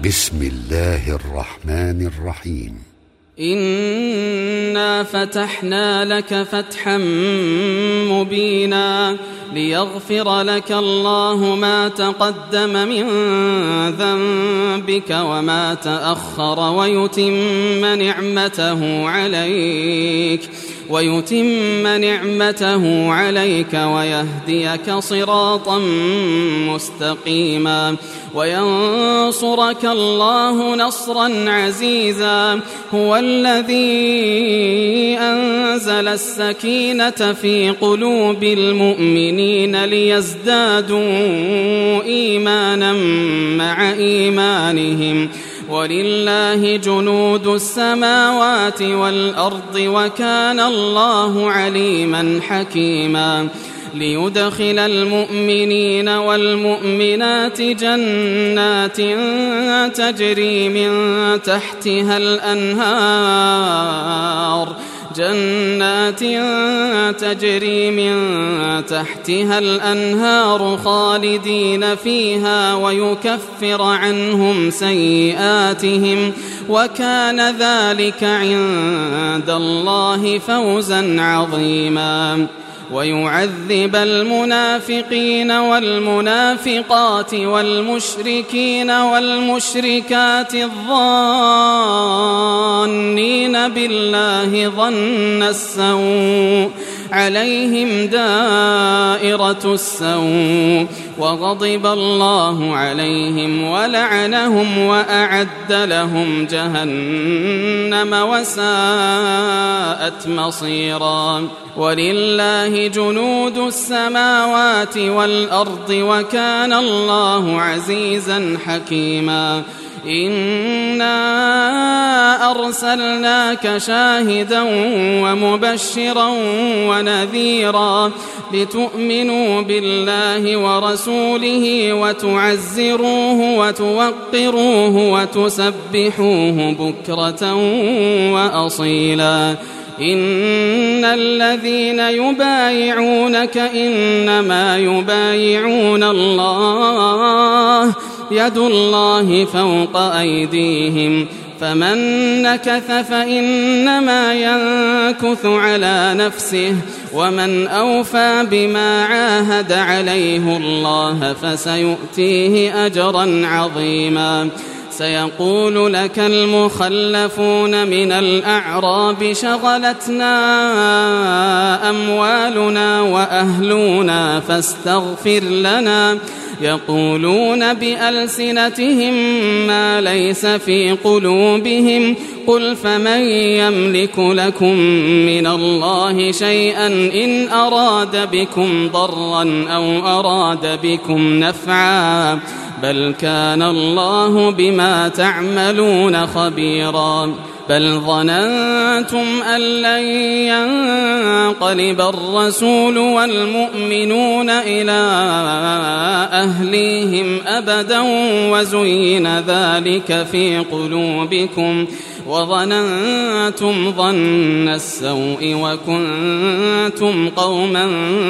بسم الله الرحمن الرحيم. إنا فتحنا لك فتحا مبينا ليغفر لك الله ما تقدم من ذنبك وما تأخر ويتم نعمته عليك ويهديك صراطا مستقيما وينصرك الله نصرا عزيزا. هو الذي أنزل السكينة في قلوب المؤمنين ليزدادوا إيمانا مع إيمانهم ولله جنود السماوات والأرض وكان الله عليما حكيما. ليدخل المؤمنين والمؤمنات جنات تجري من تحتها الأنهار خالدين فيها ويكفر عنهم سيئاتهم وكان ذلك عند الله فوزا عظيما. ويعذب المنافقين والمنافقات والمشركين والمشركات الظانين بالله ظن السوء عليهم دائرة السوء وغضب الله عليهم ولعنهم وأعد لهم جهنم وساءت مصيرا. ولله جنود السماوات والأرض وكان الله عزيزا حكيما. إنا أرسلناك شاهدا ومبشرا ونذيرا لتؤمنوا بالله ورسوله وتعزروه وتوقروه وتسبحوه بكرة وأصيلا. إن الذين يبايعونك إنما يبايعون الله يد الله فوق أيديهم فمن نكث فإنما ينكث على نفسه ومن أوفى بما عاهد عليه الله فسيؤتيه أجرا عظيما. سيقول لك المخلفون من الأعراب شغلتنا أموالنا وأهلنا فاستغفر لنا يقولون بألسنتهم ما ليس في قلوبهم قل فمن يملك لكم من الله شيئا إن أراد بكم ضرا أو أراد بكم نفعا بل كان الله بما تعملون خبيرا. بل ظننتم أن لن ينقلب الرسول والمؤمنون إلى أهليهم أبدا وزين ذلك في قلوبكم وظننتم ظن السوء وكنتم قوما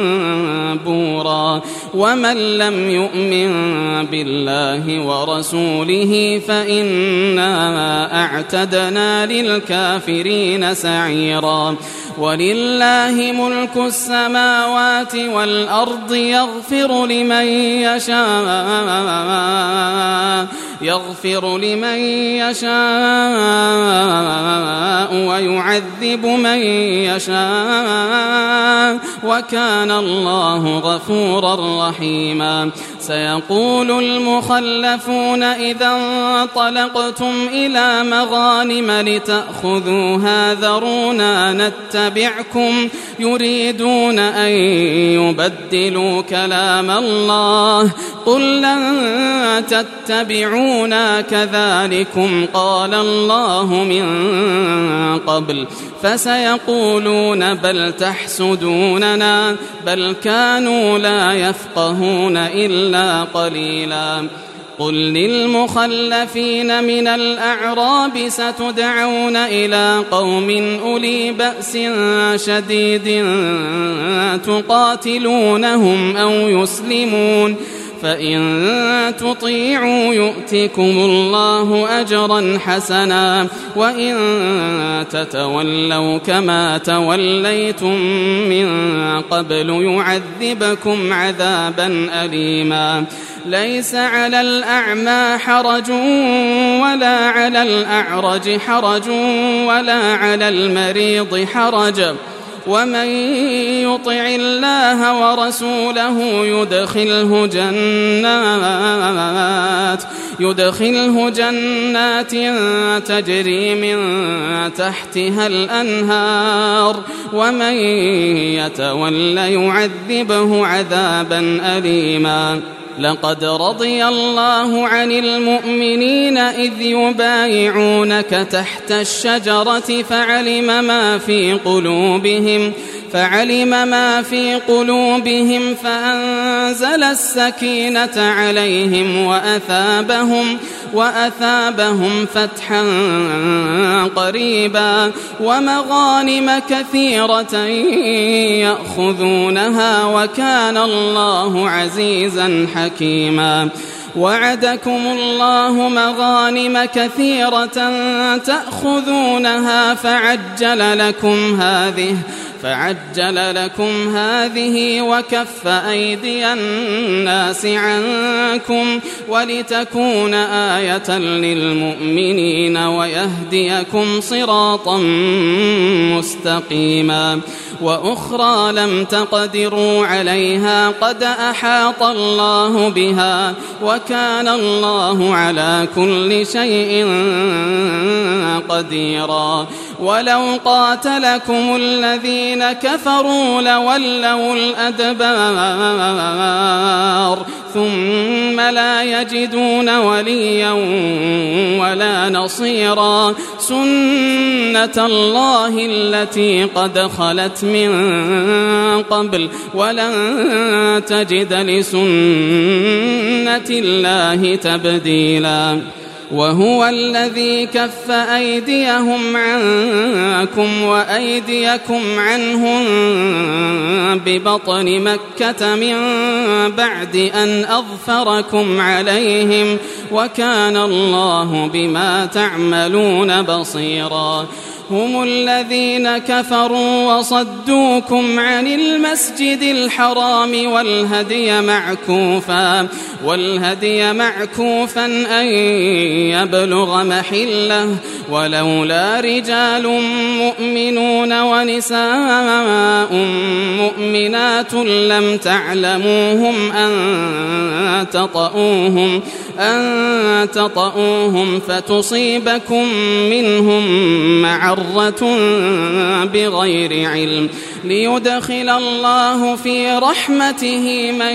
بورا. ومن لم يؤمن بالله ورسوله فإنا أعتدنا للكافرين سعيرا. ولله ملك السماوات والأرض يغفر لمن يشاء ويعذب من يشاء وكان الله غفورا رحيما. سيقول المخلفون إذا انطلقتم إلى مغانم لتأخذوها ذرونا نتبعكم يريدون أن يبدلوا كلام الله قل لن تتبعونا كذلكم قال الله من قبل فسيقولون بل تحسدوننا بل كانوا لا يفقهون إلا قليلا. قل للمخلفين من الأعراب ستدعون إلى قوم أولي بأس شديد تقاتلونهم أو يسلمون فإن تطيعوا يؤتكم الله أجرا حسنا وإن تتولوا كما توليتم من قبل يعذبكم عذابا أليما ليس على الأعمى حرج ولا على الأعرج حرج ولا على المريض حرج ومن يطع الله ورسوله يدخله جنات تجري من تحتها الأنهار ومن يتول يعذبه عذابا أليما لقد رضي الله عن المؤمنين إذ يبايعونك تحت الشجرة فعلم ما في قلوبهم فأنزل السكينة عليهم وأثابهم فتحا قريبا ومغانم كثيرة يأخذونها وكان الله عزيزا حكيما وعدكم الله مغانم كثيرة تأخذونها فعجل لكم هذه وكف أيدي الناس عنكم ولتكون آية للمؤمنين ويهديكم صراطا مستقيما وأخرى لم تقدروا عليها قد أحاط الله بها وكان الله على كل شيء قديرا ولو قاتلكم الذين كفروا لولوا الأدبار ثم لا يجدون وليا ولا نصيرا سنة الله التي قد خلت من قبل ولن تجد لسنة الله تبديلا وهو الذي كف أيديهم عنكم وأيديكم عنهم ببطن مكة من بعد أن أظفركم عليهم وكان الله بما تعملون بصيرا هم الذين كفروا وصدوكم عن المسجد الحرام والهدي معكوفا أن يبلغ محله ولولا رجال مؤمنون ونساء مؤمنات لم تعلموهم أن تطؤوهم فتصيبكم منهم معرة بغير علم ليدخل الله في رحمته من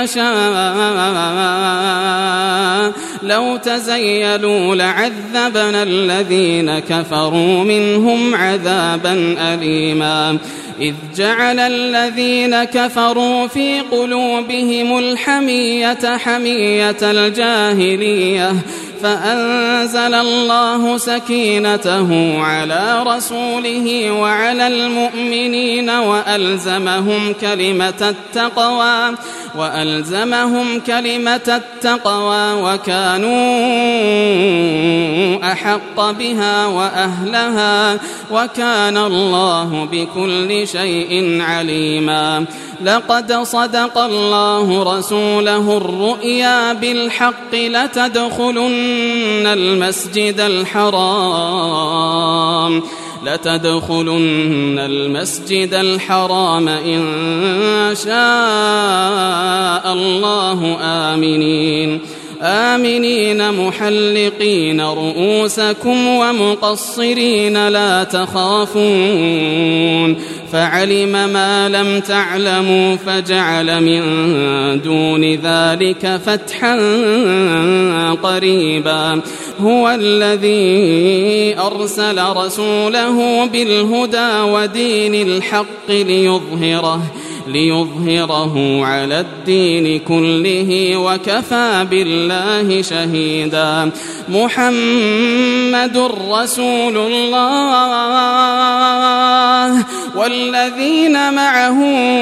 يشاء لو تزيلوا لعذبنا الذين كفروا منهم عذابا أليما إذ جعل الذين كفروا في قلوبهم الحمية حمية الجاهلية فأنزل الله سكينته على رسوله وعلى المؤمنين وألزمهم كلمة التقوى وكانوا أحق بها وأهلها وكان الله بكل شيء عليما لقد صدق الله رسوله الرؤيا بالحق لتدخلن المسجد الحرام إن شاء الله آمنين محلقين رؤوسكم ومقصرين لا تخافون فعلم ما لم تعلموا فجعل من دون ذلك فتحا قريبا هو الذي أرسل رسوله بالهدى ودين الحق ليظهره على الدين كله وكفى بالله شهيدا محمد رسول الله والذين معه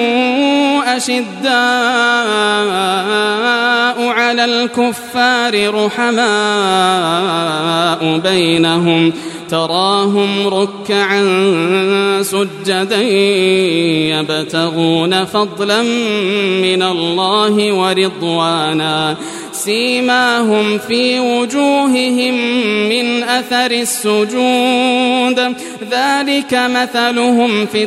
أشداء على الكفار رحماء بينهم تراهم ركعا سجدا يبتغون فضلا من الله ورضوانا سيماهم في وجوههم من أثر السجود ذلك مثلهم في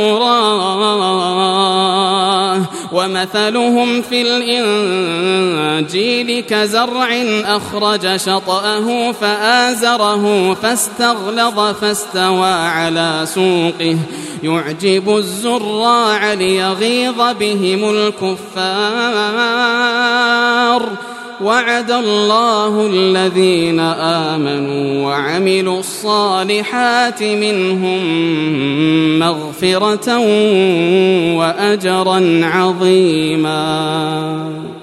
التوراة ومثلهم في الإنجيل كزرع أخرج شطأه فآزره فاستغلظ فاستوى على سوقه يعجب الزراع ليغيظ بهم الكفار وعد الله الذين آمنوا وعملوا الصالحات منهم مغفرة وأجرا عظيما.